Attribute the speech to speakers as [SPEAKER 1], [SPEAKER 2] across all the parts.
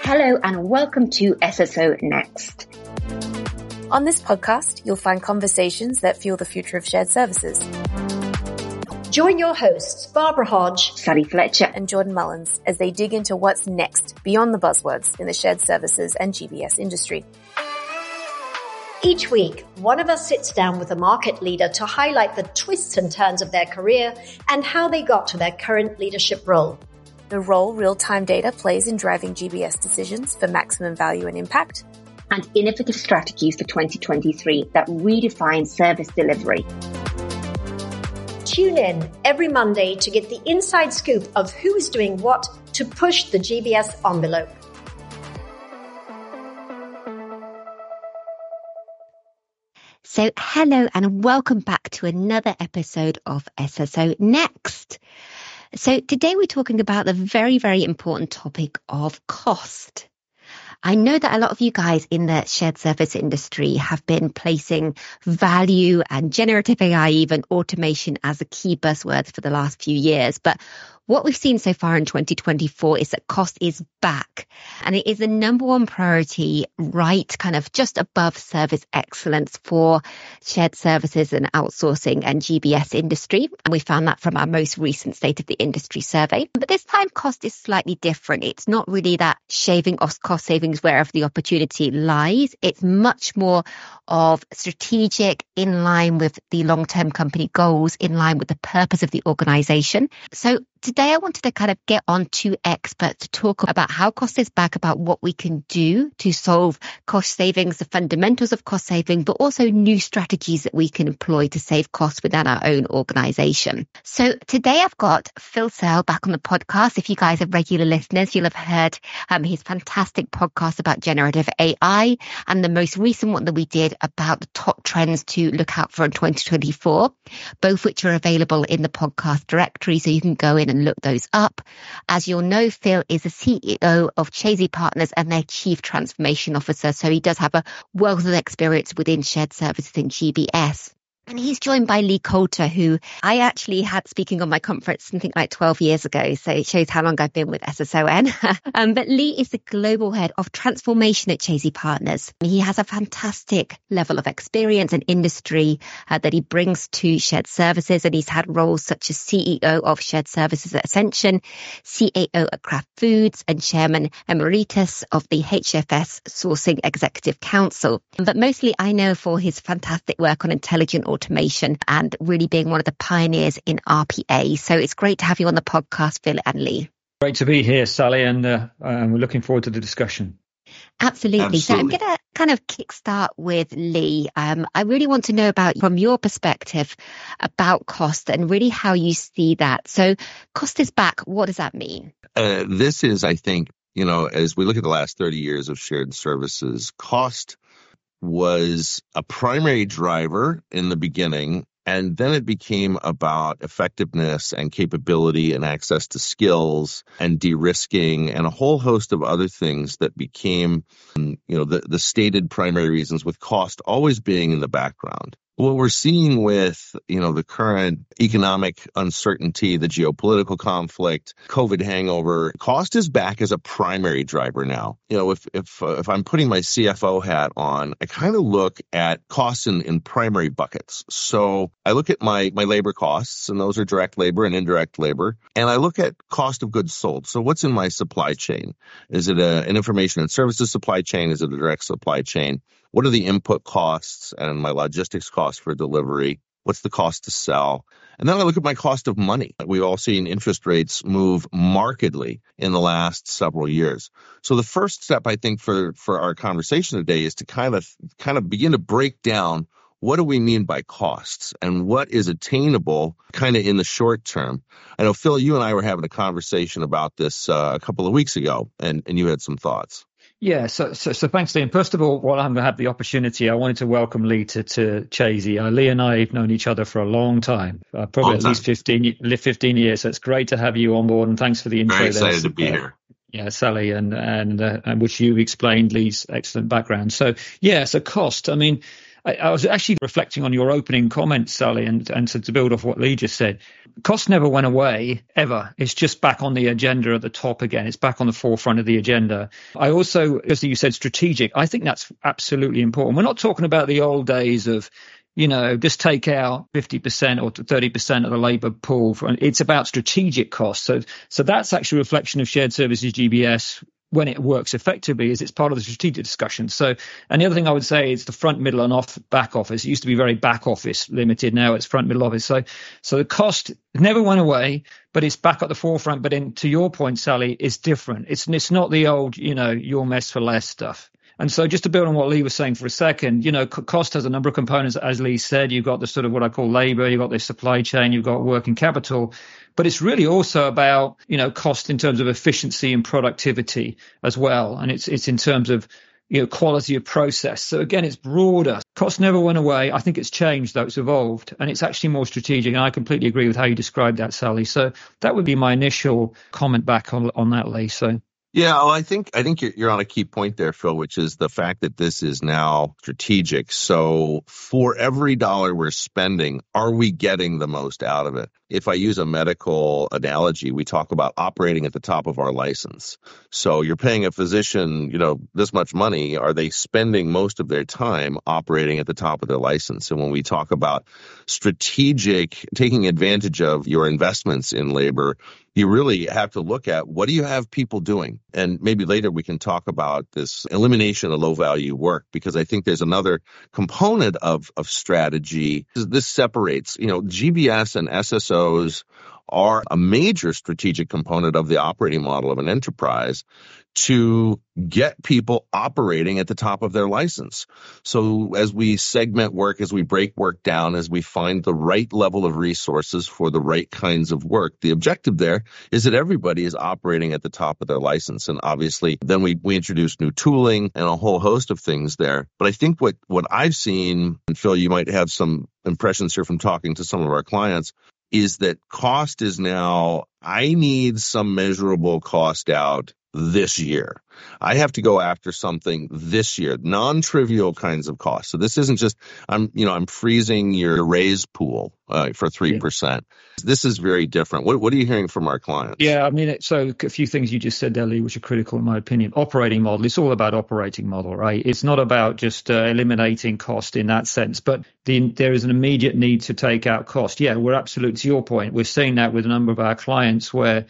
[SPEAKER 1] Hello and welcome to SSO Next.
[SPEAKER 2] On this podcast, you'll find conversations that fuel the future of shared services.
[SPEAKER 3] Join your hosts, Barbara Hodge,
[SPEAKER 1] Sally Fletcher
[SPEAKER 2] and Jordan Mullins as they dig into what's next beyond the buzzwords in the shared services and GBS industry.
[SPEAKER 3] Each week, one of us sits down with a market leader to highlight the twists and turns of their career and how they got to their current leadership role.
[SPEAKER 2] The role real-time data plays in driving GBS decisions for maximum value and impact.
[SPEAKER 1] and innovative strategies for 2023 that redefine service delivery.
[SPEAKER 3] Tune in every Monday to get the inside scoop of who is doing what to push the GBS envelope.
[SPEAKER 4] So hello and welcome back to another episode of SSO Next. So today we're talking about the very, very important topic of cost. I know that a lot of you guys in the shared service industry have been placing value and generative AI, even automation, as a key buzzword for the last few years. But what we've seen so far in 2024 is that cost is back, and it is the number one priority, right kind of just above service excellence for shared services and outsourcing and GBS industry. And we found that from our most recent State of the Industry survey. But this time cost is slightly different. It's not really that shaving off cost savings wherever the opportunity lies. It's much more of strategic, in line with the long-term company goals, in line with the purpose of the organization. So today I wanted to kind of get on two experts to talk about how cost is back, about what we can do to solve cost savings, the fundamentals of cost saving, but also new strategies that we can employ to save costs within our own organization. So today I've got Phil Searle back on the podcast. If you guys are regular listeners, you'll have heard his fantastic podcast about generative AI and the most recent one that we did about the top trends to look out for in 2024, both which are available in the podcast directory, so you can go in and look those up. As you'll know, Phil is the CEO of Chasey Partners and their Chief Transformation Officer, so he does have a wealth of experience within shared services in GBS. And he's joined by Lee Coulter, who I actually had speaking on my conference something like 12 years ago. So it shows how long I've been with SSON. But Lee is the global head of transformation at Chasey Partners. He has a fantastic level of experience and industry that he brings to shared services. And he's had roles such as CEO of shared services at Ascension, CAO at Kraft Foods, and Chairman Emeritus of the HFS Sourcing Executive Council. But mostly I know for his fantastic work on intelligent automation and really being one of the pioneers in RPA. So it's great to have you on the podcast, Phil and Lee.
[SPEAKER 5] Great to be here, Sally, and we're looking forward to the discussion.
[SPEAKER 4] Absolutely. So I'm going to kind of kickstart with Lee. I really want to know about, from your perspective, about cost and really how you see that. So cost is back. What does that mean?
[SPEAKER 6] This is, I think, as we look at the last 30 years of shared services, cost was a primary driver in the beginning, and then it became about effectiveness and capability and access to skills and de-risking and a whole host of other things that became, the stated primary reasons, with cost always being in the background. What we're seeing with, the current economic uncertainty, the geopolitical conflict, COVID hangover, cost is back as a primary driver now. If I'm putting my CFO hat on, I kind of look at costs in primary buckets. So I look at my labor costs, and those are direct labor and indirect labor. And I look at cost of goods sold. So what's in my supply chain? Is it an information and services supply chain? Is it a direct supply chain? What are the input costs and my logistics costs for delivery? What's the cost to sell? And then I look at my cost of money. We've all seen interest rates move markedly in the last several years. So the first step, I think, for our conversation today is to kind of begin to break down what do we mean by costs and what is attainable kind of in the short term. I know, Phil, you and I were having a conversation about this a couple of weeks ago, and you had some thoughts.
[SPEAKER 5] Yeah, so thanks, Lee. And first of all, while I'm going to have the opportunity, I wanted to welcome Lee to Chasey. Lee and I have known each other for a long time, probably at least 15 years. So it's great to have you on board, and thanks for the intro.
[SPEAKER 6] Very excited to be here.
[SPEAKER 5] Yeah, Sally, and which you explained Lee's excellent background. So cost. I mean, I was actually reflecting on your opening comments, Sally, and to build off what Lee just said. Cost never went away, ever. It's just back on the agenda at the top again. It's back on the forefront of the agenda. I also, as you said, strategic. I think that's absolutely important. We're not talking about the old days of, just take out 50% or 30% of the labor pool. It's about strategic costs. So that's actually a reflection of shared services GBS when it works effectively, is it's part of the strategic discussion. So, and the other thing I would say is the front, middle, and back office. It used to be very back office limited. Now it's front, middle office. So the cost never went away, but it's back at the forefront. But to your point, Sally, it's different. It's not the old, your mess for less stuff. And so just to build on what Lee was saying for a second, cost has a number of components. As Lee said, you've got the sort of what I call labor, you've got the supply chain, you've got working capital, but it's really also about, cost in terms of efficiency and productivity as well. And it's in terms of, quality of process. So again, it's broader. Cost never went away. I think it's changed, though. It's evolved, and it's actually more strategic. And I completely agree with how you described that, Sally. So that would be my initial comment back on that, Lee. So.
[SPEAKER 6] Yeah, well, I think you're on a key point there, Phil, which is the fact that this is now strategic. So for every dollar we're spending, are we getting the most out of it? If I use a medical analogy, we talk about operating at the top of our license. So you're paying a physician, this much money. Are they spending most of their time operating at the top of their license? And when we talk about strategic, taking advantage of your investments in labor, you really have to look at what do you have people doing? And maybe later we can talk about this elimination of low value work, because I think there's another component of strategy. This separates, GBS and SSOs are a major strategic component of the operating model of an enterprise to get people operating at the top of their license. So as we segment work, as we break work down, as we find the right level of resources for the right kinds of work, the objective there is that everybody is operating at the top of their license. And obviously, then we introduce new tooling and a whole host of things there. But I think what I've seen, and Phil, you might have some impressions here from talking to some of our clients, is that cost is now, I need some measurable cost out this year. I have to go after something this year, non-trivial kinds of costs. So this isn't just, I'm freezing your raise pool for 3%. Yeah. This is very different. What are you hearing from our clients?
[SPEAKER 5] Yeah, so a few things you just said there, Lee, which are critical in my opinion. Operating model, it's all about operating model, right? It's not about just eliminating cost in that sense, but there is an immediate need to take out cost. Yeah, we're absolutely, to your point, we're seeing that with a number of our clients where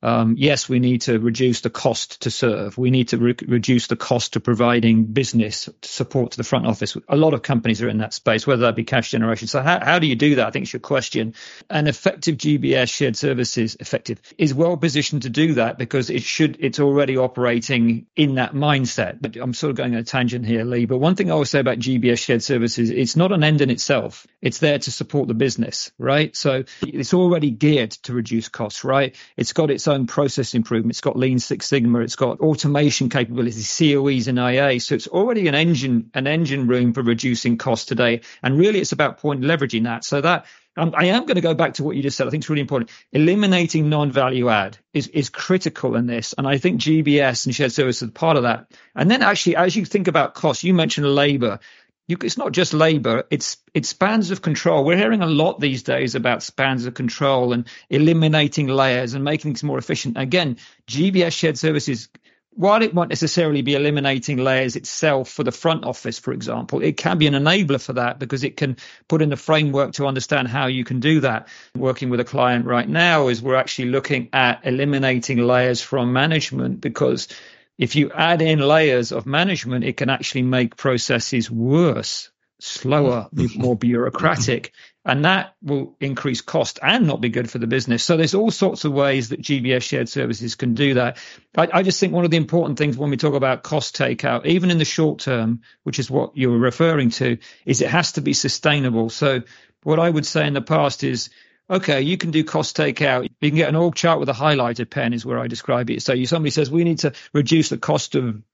[SPEAKER 5] yes, we need to reduce the cost to serve. We need to reduce the cost to providing business support to the front office. A lot of companies are in that space, whether that be cash generation. So how do you do that? I think it's your question. And effective GBS shared services is well positioned to do that because it's already operating in that mindset. But I'm sort of going on a tangent here, Lee. But one thing I always say about GBS shared services, it's not an end in itself. It's there to support the business, right? So it's already geared to reduce costs, right? It's got its own process improvement. It's got Lean Six Sigma. It's got automation capabilities, COEs and IA. So it's already an engine room for reducing costs today. And really, it's about point leveraging that. So that I am going to go back to what you just said. I think it's really important. Eliminating non-value add is critical in this. And I think GBS and shared services are part of that. And then actually, as you think about costs, you mentioned labor. It's not just labor, it's spans of control. We're hearing a lot these days about spans of control and eliminating layers and making things more efficient. Again, GBS shared services, while it won't necessarily be eliminating layers itself for the front office, for example, it can be an enabler for that because it can put in the framework to understand how you can do that. Working with a client right now is we're actually looking at eliminating layers from management because if you add in layers of management, it can actually make processes worse, slower, more bureaucratic, and that will increase cost and not be good for the business. So there's all sorts of ways that GBS shared services can do that. I just think one of the important things when we talk about cost takeout, even in the short term, which is what you were referring to, is it has to be sustainable. So what I would say in the past is, okay, you can do cost takeout. You can get an org chart with a highlighted pen is where I describe it. So somebody says, we need to reduce the cost of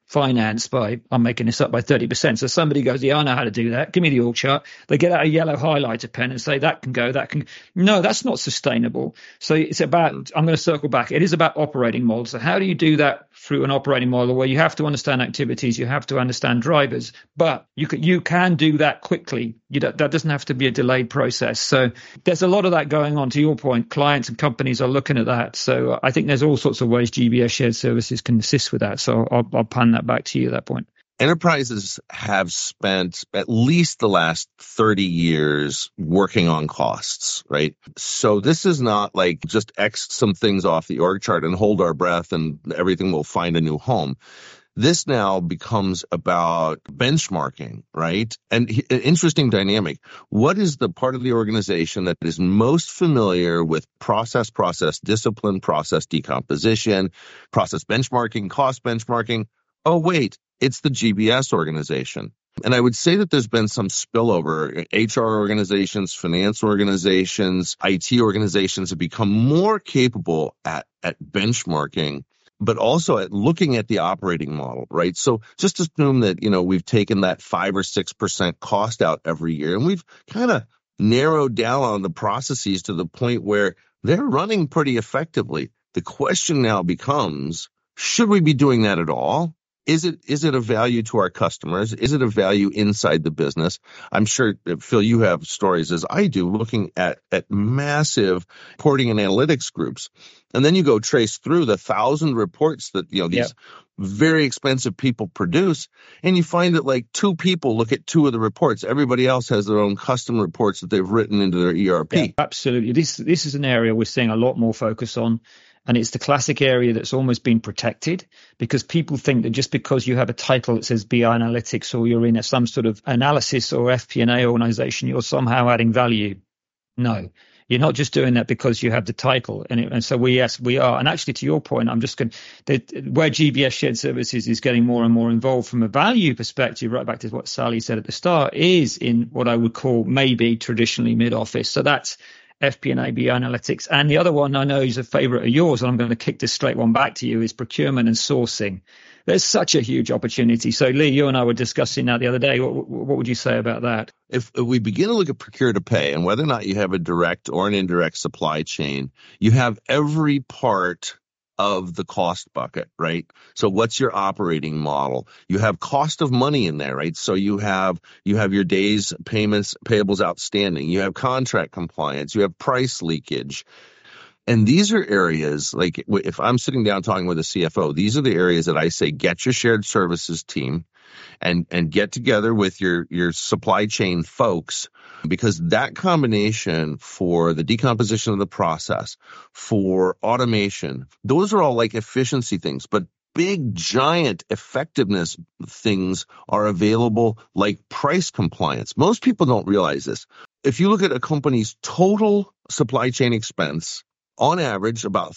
[SPEAKER 5] finance by, I'm making this up, by 30%. So somebody goes, yeah, I know how to do that. Give me the org chart. They get out a yellow highlighter pen and say, that can go, that can. No, that's not sustainable. So it's about, I'm going to circle back. It is about operating models. So how do you do that through an operating model where you have to understand activities, you have to understand drivers, but you can do that quickly. That doesn't have to be a delayed process. So there's a lot of that going on. To your point, clients and companies are looking at that. So I think there's all sorts of ways GBS shared services can assist with that. So I'll pan that back to you at that point.
[SPEAKER 6] Enterprises have spent at least the last 30 years working on costs, right? So this is not like just X some things off the org chart and hold our breath and everything will find a new home. This now becomes about benchmarking, right? And an interesting dynamic. What is the part of the organization that is most familiar with process discipline, process decomposition, process benchmarking, cost benchmarking? Oh, wait, it's the GBS organization. And I would say that there's been some spillover. HR organizations, finance organizations, IT organizations have become more capable at benchmarking, but also at looking at the operating model, right? So just assume that, we've taken that 5 or 6% cost out every year, and we've kind of narrowed down on the processes to the point where they're running pretty effectively. The question now becomes, should we be doing that at all? Is it a value to our customers? Is it a value inside the business? I'm sure, Phil, you have stories as I do looking at massive reporting and analytics groups. And then you go trace through the 1,000 reports that, these very expensive people produce. And you find that like 2 people look at 2 of the reports. Everybody else has their own custom reports that they've written into their ERP.
[SPEAKER 5] Yeah, absolutely. This is an area we're seeing a lot more focus on. And it's the classic area that's almost been protected because people think that just because you have a title that says BI Analytics or you're in some sort of analysis or FP&A organization, you're somehow adding value. No, you're not just doing that because you have the title. And so we are. And actually, to your point, I'm just going to, where GBS shared services is getting more and more involved from a value perspective, right back to what Sally said at the start, is in what I would call maybe traditionally mid-office. So that's FP&A, BI Analytics. And the other one I know is a favorite of yours, and I'm going to kick this straight one back to you, is procurement and sourcing. There's such a huge opportunity. So Lee, you and I were discussing that the other day. What would you say about that?
[SPEAKER 6] If we begin to look at procure to pay and whether or not you have a direct or an indirect supply chain, you have every part of the cost bucket, right? So what's your operating model? You have cost of money in there, right? So you have your days payments, payables outstanding. You have contract compliance. You have price leakage. And these are areas like if I'm sitting down talking with a CFO, these are the areas that I say, get your shared services team and get together with your supply chain folks, because that combination for the decomposition of the process, for automation, those are all like efficiency things, but big giant effectiveness things are available like price compliance. Most people don't realize this. If you look at a company's total supply chain expense, on average, about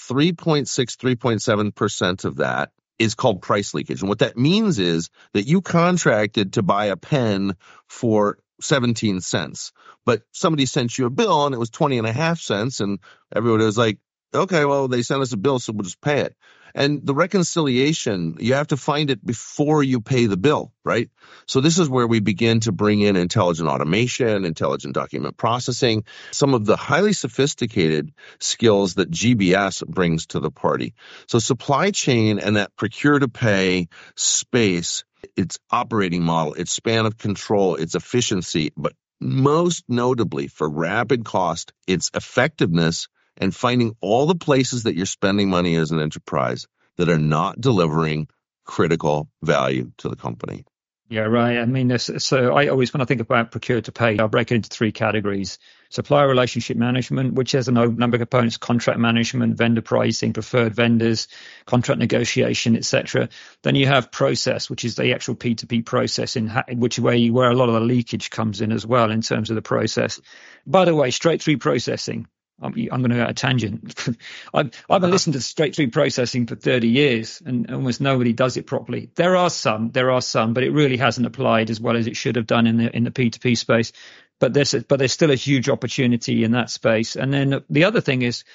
[SPEAKER 6] 3.7% of that is called price leakage. And what that means is that you contracted to buy a pen for 17 cents, but somebody sent you a bill and it was 20.5 cents. And everybody was like, okay, well, they sent us a bill, so we'll just pay it. And the reconciliation, you have to find it before you pay the bill, right? So this is where we begin to bring in intelligent automation, intelligent document processing, some of the highly sophisticated skills that GBS brings to the party. So supply chain and that procure to pay space, its operating model, its span of control, its efficiency, but most notably for rapid cost, its effectiveness, and finding all the places that you're spending money as an enterprise that are not delivering critical value to the company.
[SPEAKER 5] Yeah, right. I mean, so I always, when I think about procure to pay, I'll break it into 3 categories. Supplier relationship management, which has a number of components: contract management, vendor pricing, preferred vendors, contract negotiation, etc. Then you have process, which is the actual P2P process, where a lot of the leakage comes in as well in terms of the process. By the way, straight through processing. I'm going to go on a tangent. I've been listening to straight through processing for 30 years and almost nobody does it properly. There are some, but it really hasn't applied as well as it should have done in the P2P space. But there's still a huge opportunity in that space. And then the other thing is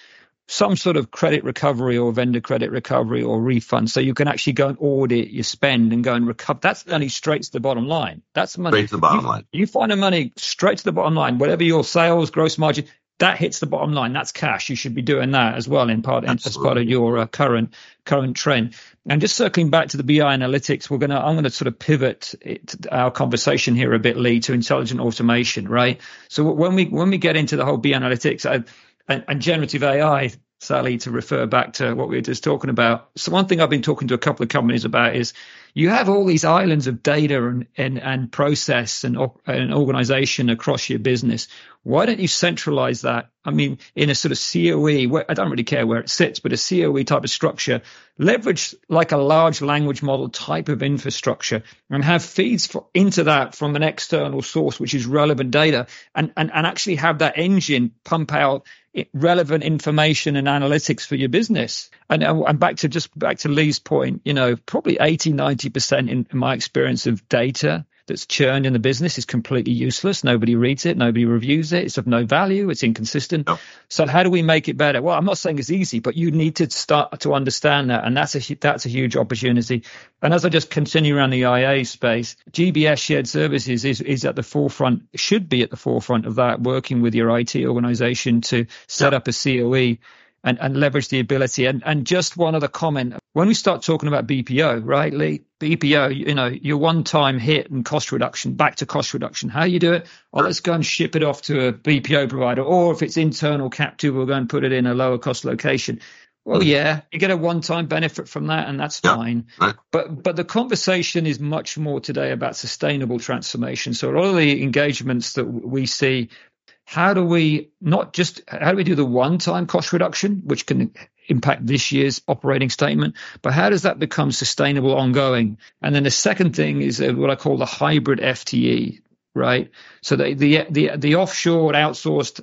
[SPEAKER 5] some sort of credit recovery or vendor credit recovery or refund, so you can actually go and audit your spend and go and recover. That's money straight to the bottom line. That's money
[SPEAKER 6] straight to the bottom line.
[SPEAKER 5] You find the money straight to the bottom line, whatever your sales, gross margin, that hits the bottom line. That's cash. You should be doing that as well as part of your current trend. And just circling back to the BI analytics, I'm going to sort of pivot our conversation here a bit, Lee, to intelligent automation, right? So when we get into the whole BI analytics and generative AI, Sally, to refer back to what we were just talking about. So one thing I've been talking to a couple of companies about is you have all these islands of data and process and organization across your business. Why don't you centralize that? I mean, in a sort of COE, I don't really care where it sits, but a COE type of structure, leverage like a large language model type of infrastructure and have feeds into that from an external source, which is relevant data, and actually have that engine pump out relevant information and analytics for your business. And back to Lee's point, probably 80-90% in my experience of data that's churned in the business is completely useless. Nobody reads it. Nobody reviews it. It's of no value. It's inconsistent. No. So how do we make it better? Well, I'm not saying it's easy, but you need to start to understand that. And that's a huge opportunity. And as I just continue around the IA space, GBS Shared Services is at the forefront, should be at the forefront of that, working with your IT organization to set up a COE and leverage the ability. And just one other comment. When we start talking about BPO, right, Lee? BPO, your one-time hit and cost reduction, back to cost reduction. How you do it? Well, let's go and ship it off to a BPO provider. Or if it's internal captive, we'll go and put it in a lower cost location. Well, yeah, you get a one-time benefit from that, and that's fine. Right. But the conversation is much more today about sustainable transformation. So a lot of the engagements that we see, how do we do the one-time cost reduction, which can impact this year's operating statement, but how does that become sustainable ongoing? And then the second thing is what I call the hybrid FTE, right? So the offshore outsourced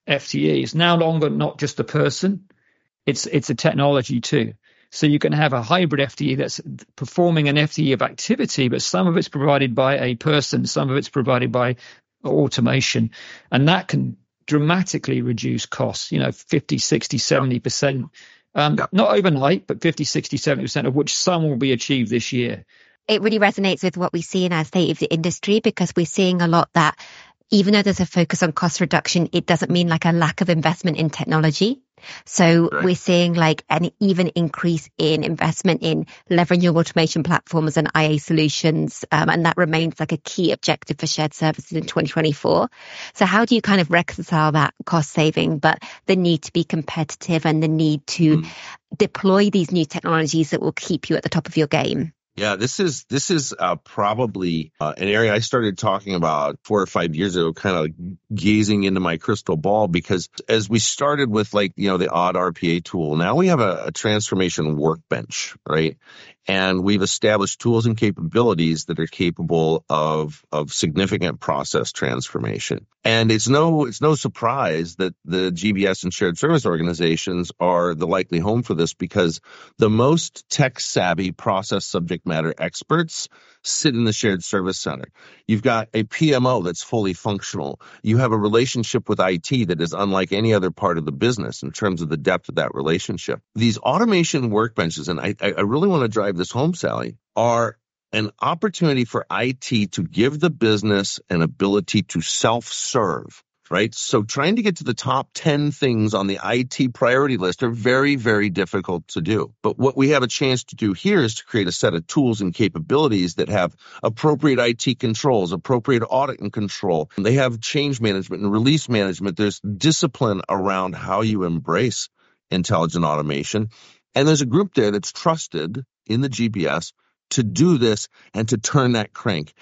[SPEAKER 5] FTE is now longer not just a person, it's a technology too. So you can have a hybrid FTE that's performing an FTE of activity, but some of it's provided by a person, some of it's provided by automation, and that can dramatically reduce costs, 50, 60, 70%. Not overnight, but 50, 60, 70% of which some will be achieved this year.
[SPEAKER 4] It really resonates with what we see in our state of the industry, because we're seeing a lot that even though there's a focus on cost reduction, it doesn't mean like a lack of investment in technology. So we're seeing like an even increase in investment in leveraging automation platforms and IA solutions. And that remains like a key objective for shared services in 2024. So how do you kind of reconcile that cost saving, but the need to be competitive and the need to deploy these new technologies that will keep you at the top of your game?
[SPEAKER 6] Yeah, this is probably an area I started talking about 4 or 5 years ago, kind of gazing into my crystal ball, because as we started with the odd RPA tool, now we have a transformation workbench, right? And we've established tools and capabilities that are capable of significant process transformation. And it's no surprise that the GBS and shared service organizations are the likely home for this, because the most tech-savvy process subject matter experts sit in the shared service center. You've got a PMO that's fully functional. You have a relationship with IT that is unlike any other part of the business in terms of the depth of that relationship. These automation workbenches, and I really want to drive this home, Sally, are an opportunity for IT to give the business an ability to self-serve, right? So trying to get to the top 10 things on the IT priority list are very, very difficult to do. But what we have a chance to do here is to create a set of tools and capabilities that have appropriate IT controls, appropriate audit and control. They have change management and release management. There's discipline around how you embrace intelligent automation. And there's a group there that's trusted in the GBS to do this and to turn that crank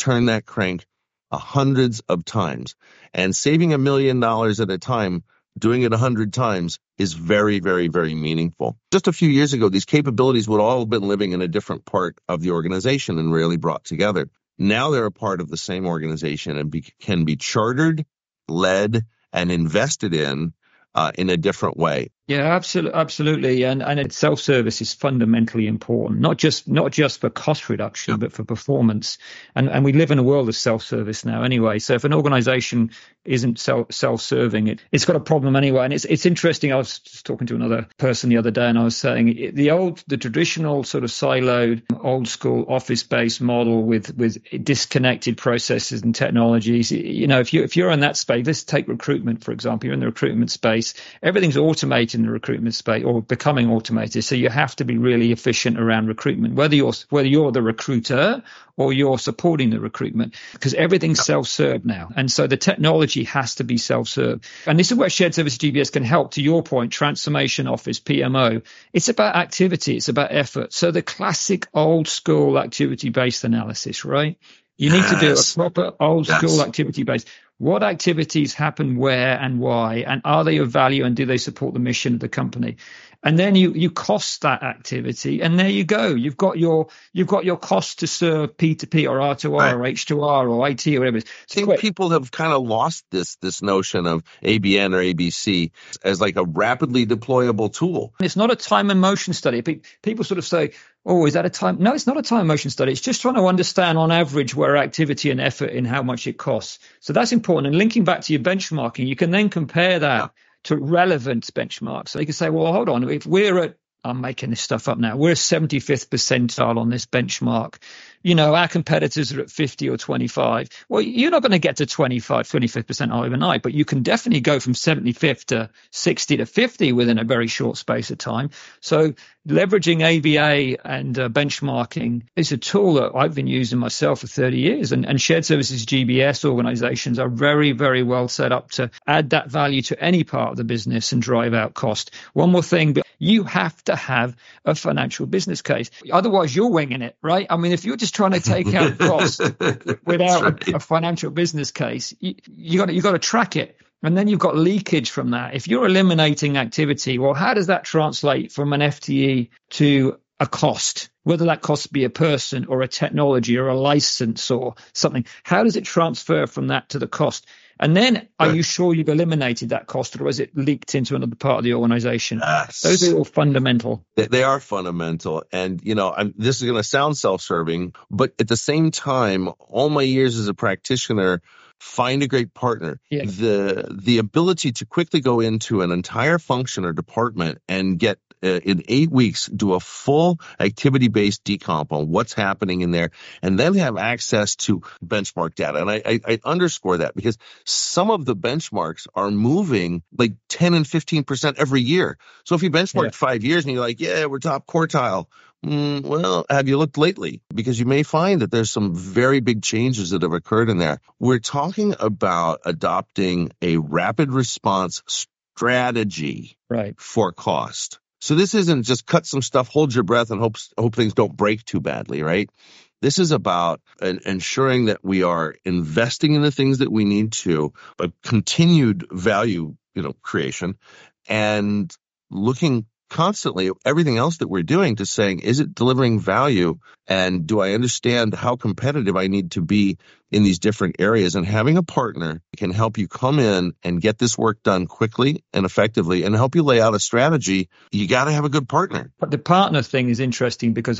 [SPEAKER 6] hundreds of times. And saving $1 million at a time, doing it 100 times, is very, very, very meaningful. Just a few years ago, these capabilities would all have been living in a different part of the organization and rarely brought together. Now they're a part of the same organization and can be chartered, led, and invested in a different way.
[SPEAKER 5] Yeah, absolutely. And self-service is fundamentally important, not just for cost reduction, but for performance. And we live in a world of self-service now anyway. So if an organization isn't self-serving. It's got a problem anyway. And it's interesting. I was just talking to another person the other day, and I was saying the traditional sort of siloed, old school office-based model with disconnected processes and technologies. If you're in that space, let's take recruitment, for example. You're in the recruitment space. Everything's automated in the recruitment space or becoming automated. So you have to be really efficient around recruitment, whether you're the recruiter or you're supporting the recruitment, because everything's self-serve now. And so the technology has to be self-serve. And this is where shared service GBS can help. To your point, transformation office, PMO, it's about activity, it's about effort. So the classic old school activity-based analysis, right? You need to do a proper old school activity-based. What activities happen where and why, and are they of value, and do they support the mission of the company? And then you cost that activity, and there you go. You've got your cost to serve P2P or R2R or H2R or IT or whatever. So I think
[SPEAKER 6] people have kind of lost this notion of ABN or ABC as like a rapidly deployable tool.
[SPEAKER 5] It's not a time and motion study. People sort of say, oh, is that a time? No, it's not a time and motion study. It's just trying to understand on average where activity and effort and how much it costs. So that's important. And linking back to your benchmarking, you can then compare that to relevant benchmarks. So you can say, well, hold on, if we're at, I'm making this stuff up now, we're 75th percentile on this benchmark. Our competitors are at 50 or 25. Well, you're not going to get to 25th percentile overnight, but you can definitely go from 75th to 60 to 50 within a very short space of time. So leveraging ABA and benchmarking is a tool that I've been using myself for 30 years. And shared services GBS organizations are very, very well set up to add that value to any part of the business and drive out cost. One more thing, you have to have a financial business case. Otherwise, you're winging it, right? I mean, if you're just trying to take out cost without a financial business case, you got to track it. And then you've got leakage from that. If you're eliminating activity, well, how does that translate from an FTE to a cost, whether that cost be a person or a technology or a license or something? How does it transfer from that to the cost? And then are you sure you've eliminated that cost, or has it leaked into another part of the organization? Yes. Those are all fundamental.
[SPEAKER 6] They are fundamental. And, this is going to sound self-serving, but at the same time, all my years as a practitioner, find a great partner. Yeah. The ability to quickly go into an entire function or department and get in 8 weeks, do a full activity-based decomp on what's happening in there, and then have access to benchmark data. And I underscore that because some of the benchmarks are moving like 10 and 15% every year. So if you benchmark 5 years and you're like, yeah, we're top quartile, well, have you looked lately? Because you may find that there's some very big changes that have occurred in there. We're talking about adopting a rapid response strategy for cost. So this isn't just cut some stuff, hold your breath, and hope things don't break too badly, right? This is about ensuring that we are investing in the things that we need to, but continued value, creation, and looking constantly at everything else that we're doing to saying, is it delivering value? And do I understand how competitive I need to be in these different areas? And having a partner can help you come in and get this work done quickly and effectively and help you lay out a strategy. You got to have a good partner.
[SPEAKER 5] But the partner thing is interesting because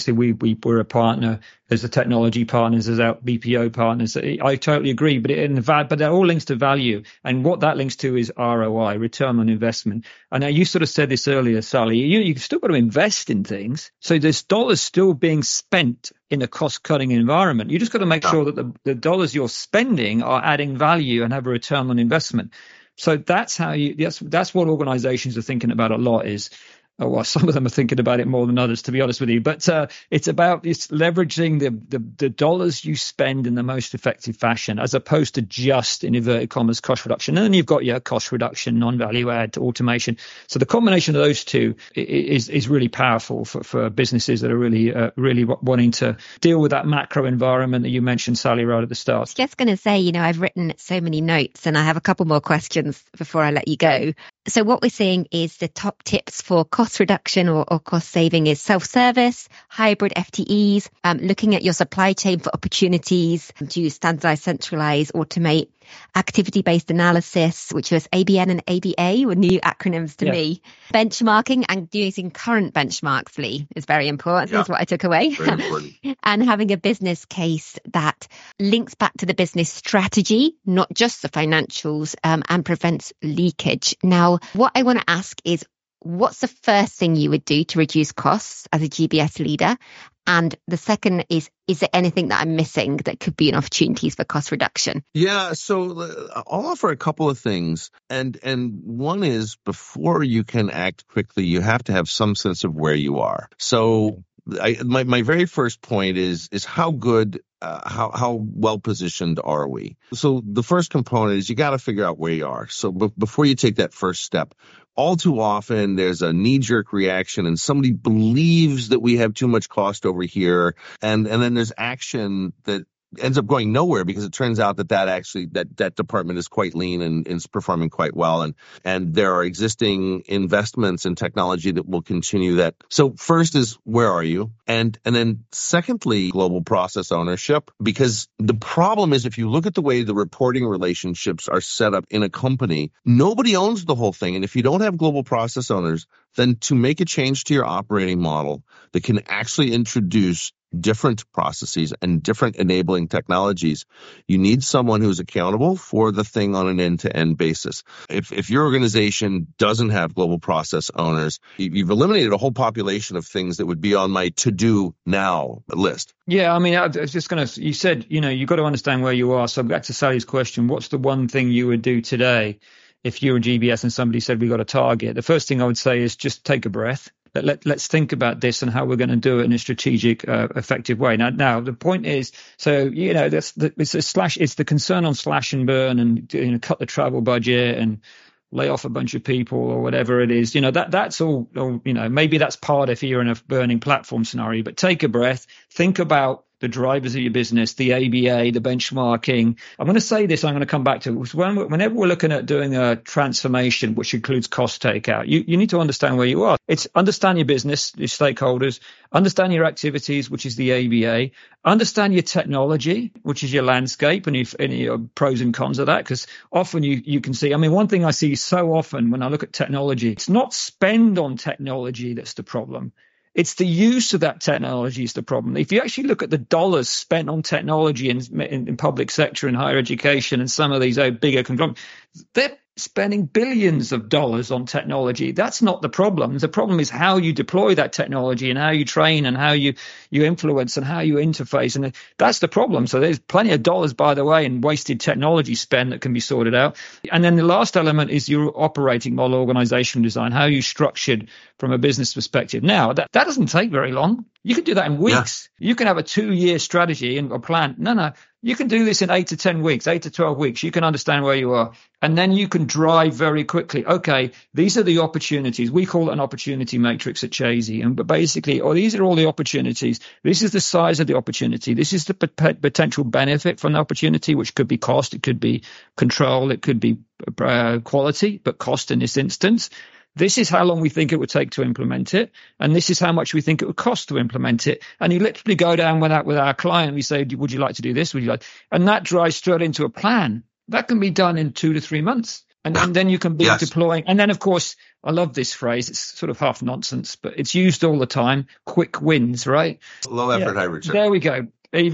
[SPEAKER 5] we're a partner. There's the technology partners, there's our BPO partners. I totally agree, but that all links to value. And what that links to is ROI, return on investment. And now you sort of said this earlier, Sally, you've still got to invest in things. So there's dollars still being spent in a cost-cutting environment. You just got to make sure that the dollars you're spending are adding value and have a return on investment. So that's how that's what organizations are thinking about a lot is, well, some of them are thinking about it more than others, to be honest with you. But it's leveraging the dollars you spend in the most effective fashion, as opposed to just, in inverted commas, cost reduction. And then you've got your cost reduction, non-value add, automation. So the combination of those two is really powerful for businesses that are really wanting to deal with that macro environment that you mentioned, Sally, right at the start.
[SPEAKER 4] I was just going to say, I've written so many notes and I have a couple more questions before I let you go. So what we're seeing is the top tips for cost cost reduction or cost saving is self-service, hybrid FTEs, looking at your supply chain for opportunities to standardize, centralize, automate, activity-based analysis, which was ABN and ABA were new acronyms to me. Benchmarking and using current benchmarks, Lee, is very important. That's what I took away.
[SPEAKER 6] Very important.
[SPEAKER 4] And having a business case that links back to the business strategy, not just the financials, and prevents leakage. Now, what I want to ask is, what's the first thing you would do to reduce costs as a GBS leader? And the second is there anything that I'm missing that could be an opportunities for cost reduction?
[SPEAKER 6] Yeah, so I'll offer a couple of things. And one is, before you can act quickly, you have to have some sense of where you are. So my very first point is how good, how well positioned are we? So the first component is you got to figure out where you are. So before you take that first step, all too often there's a knee-jerk reaction and somebody believes that we have too much cost over here, and then there's action that ends up going nowhere because it turns out that department is quite lean and is performing quite well, and there are existing investments in technology that will continue that. So first is, where are you? And then secondly, global process ownership, because the problem is, if you look at the way the reporting relationships are set up in a company, nobody owns the whole thing. And if you don't have global process owners, then to make a change to your operating model that can actually introduce different processes and different enabling technologies, you need someone who's accountable for the thing on an end-to-end basis. If your organization doesn't have global process owners, you've eliminated a whole population of things that would be on my to-do now list.
[SPEAKER 5] Yeah, I mean, I was just going to, you said, you've got to understand where you are. So back to Sally's question, what's the one thing you would do today if you're a GBS and somebody said we got a target? The first thing I would say is just take a breath. Let's think about this and how we're going to do it in a strategic, effective way. Now the point is, so it's the concern on slash and burn and cut the travel budget and lay off a bunch of people or whatever it is. That's all. Maybe that's part if you're in a burning platform scenario. But take a breath. Think about the drivers of your business, the ABA, the benchmarking. I'm going to say this, I'm going to come back to it. Whenever we're looking at doing a transformation, which includes cost takeout, you need to understand where you are. It's understand your business, your stakeholders, understand your activities, which is the ABA, understand your technology, which is your landscape, and your pros and cons of that, because often you can see, one thing I see so often when I look at technology, it's not spend on technology that's the problem. It's the use of that technology is the problem. If you actually look at the dollars spent on technology in public sector and higher education and some of these bigger conglomerates, they're spending billions of dollars on technology. That's not the problem. The problem is how you deploy that technology and how you train and how you influence and how you interface. And that's the problem. So there's plenty of dollars, by the way, in wasted technology spend that can be sorted out. And then the last element is your operating model, organizational design, how you structured from a business perspective. Now, that doesn't take very long. You can do that in weeks. Yeah. You can have a 2-year strategy and a plan. No. You can do this in 8 to 10 weeks, 8 to 12 weeks. You can understand where you are. And then you can drive very quickly. Okay, these are the opportunities. We call it an opportunity matrix at Chazy. But basically, these are all the opportunities. This is the size of the opportunity. This is the potential benefit from the opportunity, which could be cost. It could be control. It could be quality, but cost in this instance. This is how long we think it would take to implement it, and this is how much we think it would cost to implement it. And you literally go down with our client. We say, would you like to do this? Would you like? And that drives straight into a plan. That can be done in 2 to 3 months. And then you can be deploying. And then, of course, I love this phrase. It's sort of half nonsense, but it's used all the time. Quick wins, right?
[SPEAKER 6] Low effort, high return.
[SPEAKER 5] There we go.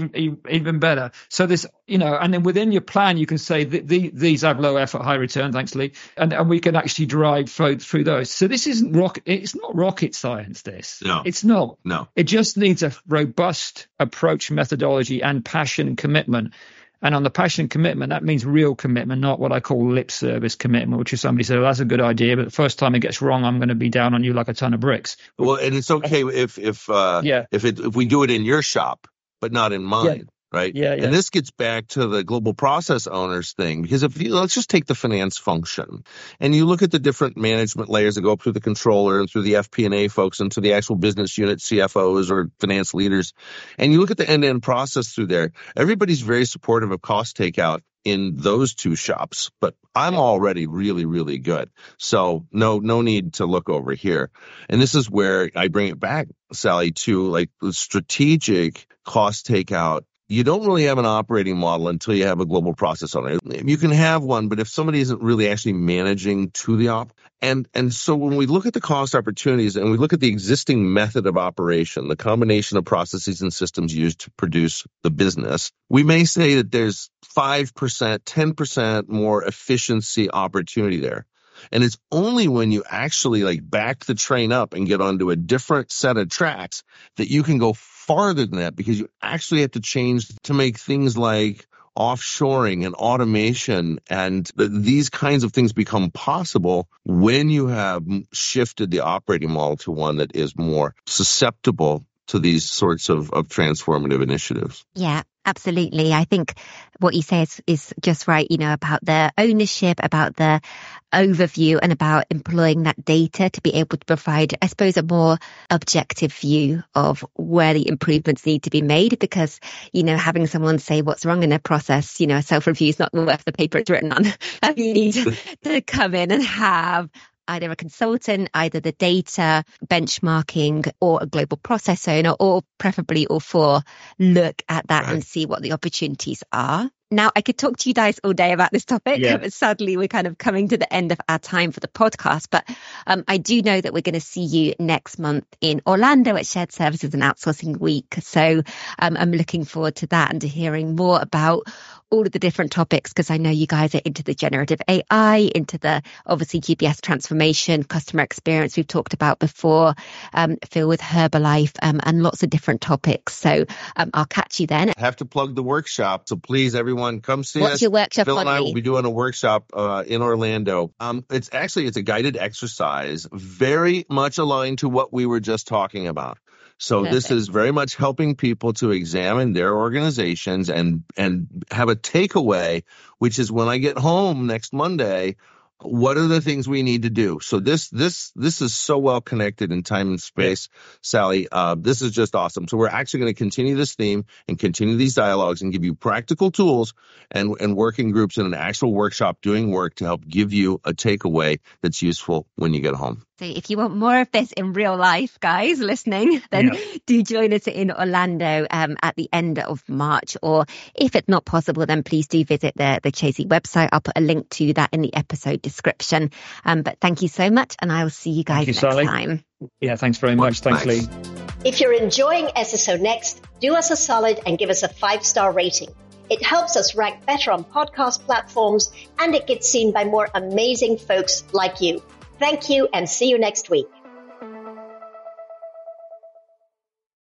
[SPEAKER 5] Even better. So this, and then within your plan, you can say these have low effort, high return. Thanks, Lee. And we can actually drive through those. So this isn't it's not rocket science.
[SPEAKER 6] No,
[SPEAKER 5] it's not.
[SPEAKER 6] No,
[SPEAKER 5] it just needs a robust approach, methodology, and passion and commitment. And on the passion and commitment, that means real commitment, not what I call lip service commitment, which is somebody said, that's a good idea, but the first time it gets wrong, I'm going to be down on you like a ton of bricks.
[SPEAKER 6] Well, and it's okay if we do it in your shop, but not in mine. right?
[SPEAKER 5] Yeah.
[SPEAKER 6] And this gets back to the global process owners thing, because let's just take the finance function, and you look at the different management layers that go up through the controller and through the FP&A folks and to the actual business unit CFOs or finance leaders, and you look at the end-to-end process through there. Everybody's very supportive of cost takeout in those two shops, but I'm already really, really good. So no need to look over here. And this is where I bring it back, Sally, to like the strategic cost takeout. You don't really have an operating model until you have a global process owner. You can have one, but if somebody isn't really actually managing to the op, and so when we look at the cost opportunities and we look at the existing method of operation, the combination of processes and systems used to produce the business, we may say that there's 5%, 10% more efficiency opportunity there. And it's only when you actually like back the train up and get onto a different set of tracks that you can go farther than that, because you actually have to change to make things like offshoring and automation and these kinds of things become possible when you have shifted the operating model to one that is more susceptible to these sorts of transformative initiatives.
[SPEAKER 4] Yeah, absolutely. I think what you say is just right, about the ownership, about the overview, and about employing that data to be able to provide, I suppose, a more objective view of where the improvements need to be made. Because, having someone say what's wrong in a process, a self-review is not worth the paper it's written on. You need to come in and have either a consultant, either the data benchmarking, or a global process owner, or preferably all four, look at that and see what the opportunities are. Now, I could talk to you guys all day about this topic, but sadly, we're kind of coming to the end of our time for the podcast. But I do know that we're going to see you next month in Orlando at Shared Services and Outsourcing Week. So I'm looking forward to that and to hearing more about all of the different topics, because I know you guys are into the generative AI, into the obviously GBS transformation, customer experience we've talked about before, Phil with Herbalife, and lots of different topics. So I'll catch you then.
[SPEAKER 6] I have to plug the workshop. So please, everyone, come see us.
[SPEAKER 4] What's your workshop?
[SPEAKER 6] Phil and I will be doing a workshop in Orlando. It's a guided exercise, very much aligned to what we were just talking about. So Perfect. This is very much helping people to examine their organizations and have a takeaway, which is when I get home next Monday, what are the things we need to do? So this is so well connected in time and space, Sally. This is just awesome. So we're actually going to continue this theme and continue these dialogues and give you practical tools and working groups in an actual workshop doing work to help give you a takeaway that's useful when you get home.
[SPEAKER 4] So if you want more of this in real life, guys listening, then do join us in Orlando at the end of March. Or if it's not possible, then please do visit the Chasey website. I'll put a link to that in the episode description. But thank you so much, and I will see you guys next time.
[SPEAKER 5] Yeah, thanks very much. Thanks, Lee.
[SPEAKER 3] If you're enjoying SSO Next, do us a solid and give us a 5-star rating. It helps us rank better on podcast platforms, and it gets seen by more amazing folks like you. Thank you, and see you next week.